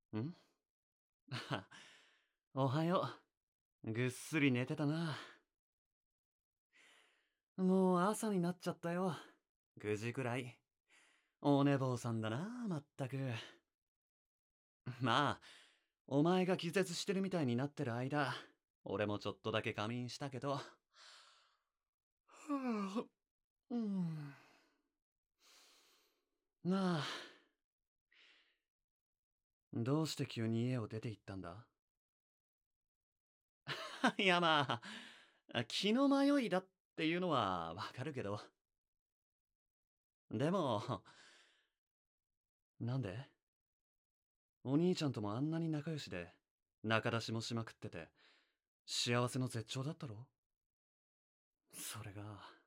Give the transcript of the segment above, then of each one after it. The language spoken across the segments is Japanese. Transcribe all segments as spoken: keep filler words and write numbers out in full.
んおはよう。ぐっすり寝てたな。もう朝になっちゃったよ。ぐじくらい。お寝坊さんだな、まったく。まあ、お前が気絶してるみたいになってる間、俺もちょっとだけ仮眠したけど。はあ、うん。なあ、どうして急に家を出て行ったんだ？いやまあ、気の迷いだっていうのはわかるけど。でも、なんで？お兄ちゃんともあんなに仲良しで、仲出しもしまくってて、幸せの絶頂だったろ？それが、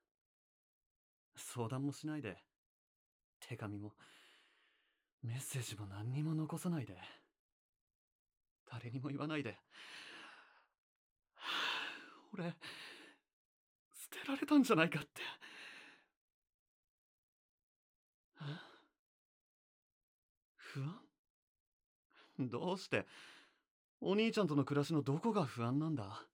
相談もしないで、手紙も、メッセージも何にも残さないで、誰にも言わないで。俺、捨てられたんじゃないかって。不安？どうして、お兄ちゃんとの暮らしのどこが不安なんだ？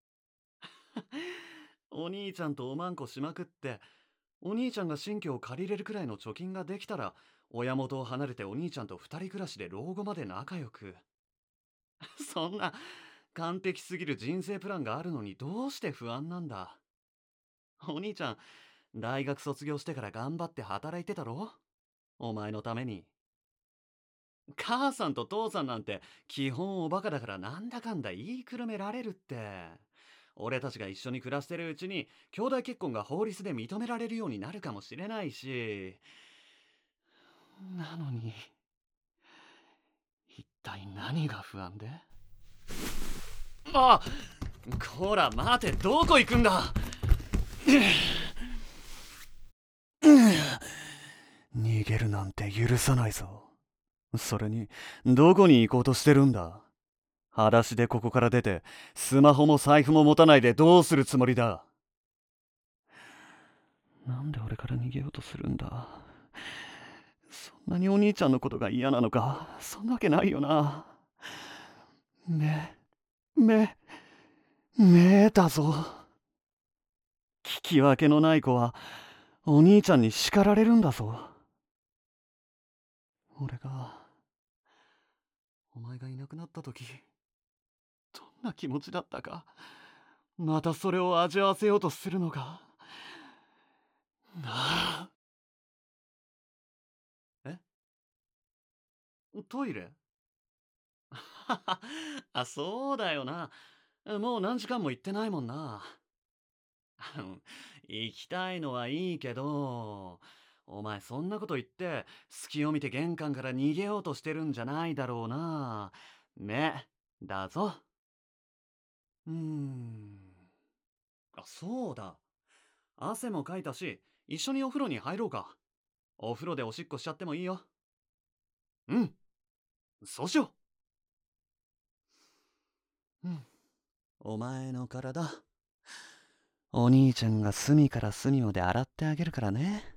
お兄ちゃんとおまんこしまくって、お兄ちゃんが新居を借りれるくらいの貯金ができたら、親元を離れてお兄ちゃんと二人暮らしで老後まで仲良く。そんな完璧すぎる人生プランがあるのにどうして不安なんだ？お兄ちゃん、大学卒業してから頑張って働いてたろ？お前のために。母さんと父さんなんて基本おバカだからなんだかんだ言いくるめられるって。俺たちが一緒に暮らしてるうちに兄弟結婚が法律で認められるようになるかもしれないし。なのに、一体何が不安で？あ、こら待て、どこ行くんだ？逃げるなんて許さないぞ。それに、どこに行こうとしてるんだ？裸足でここから出て、スマホも財布も持たないでどうするつもりだ？なんで俺から逃げようとするんだ？そんなにお兄ちゃんのことが嫌なのか？そんなわけないよな。目、目、目だぞ。聞き分けのない子は、お兄ちゃんに叱られるんだぞ。俺が、お前がいなくなった時、どんな気持ちだったか、またそれを味わわせようとするのか。なあ。え？トイレ？あ、そうだよな。もう何時間も行ってないもんな。行きたいのはいいけど、お前そんなこと言って、隙を見て玄関から逃げようとしてるんじゃないだろうな。目、だぞ。うーん。あ、そうだ。汗もかいたし、一緒にお風呂に入ろうか。お風呂でおしっこしちゃってもいいよ。うん、そうしよう。うん。お前の体、お兄ちゃんが隅から隅まで洗ってあげるからね。